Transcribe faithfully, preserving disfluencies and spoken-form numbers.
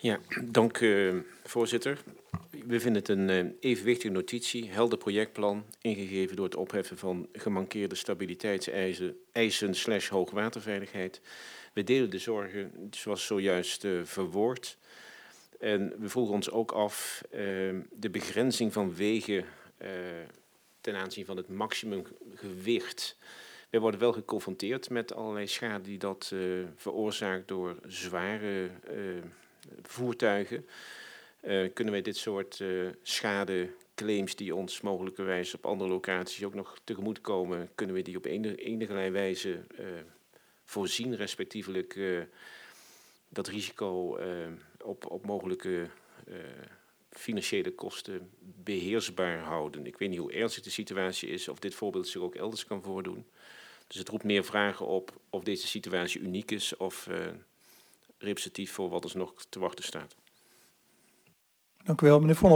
Ja, dank uh, voorzitter. We vinden het een uh, evenwichtige notitie, helder projectplan, ingegeven door het opheffen van gemankeerde stabiliteitseisen eisen slash hoogwaterveiligheid. We delen de zorgen zoals zojuist uh, verwoord. En we vroegen ons ook af uh, de begrenzing van wegen uh, ten aanzien van het maximumgewicht. We worden wel geconfronteerd met allerlei schade die dat uh, veroorzaakt door zware uh, voertuigen. Uh, kunnen wij dit soort uh, schadeclaims die ons mogelijkerwijs op andere locaties ook nog tegemoet komen, kunnen we die op enige, enige wijze uh, voorzien, respectievelijk uh, dat risico uh, op, op mogelijke uh, financiële kosten beheersbaar houden. Ik weet niet hoe ernstig de situatie is, of dit voorbeeld zich ook elders kan voordoen. Dus het roept meer vragen op of deze situatie uniek is of uh, representatief voor wat ons nog te wachten staat. Dank u wel, meneer Vonhoff.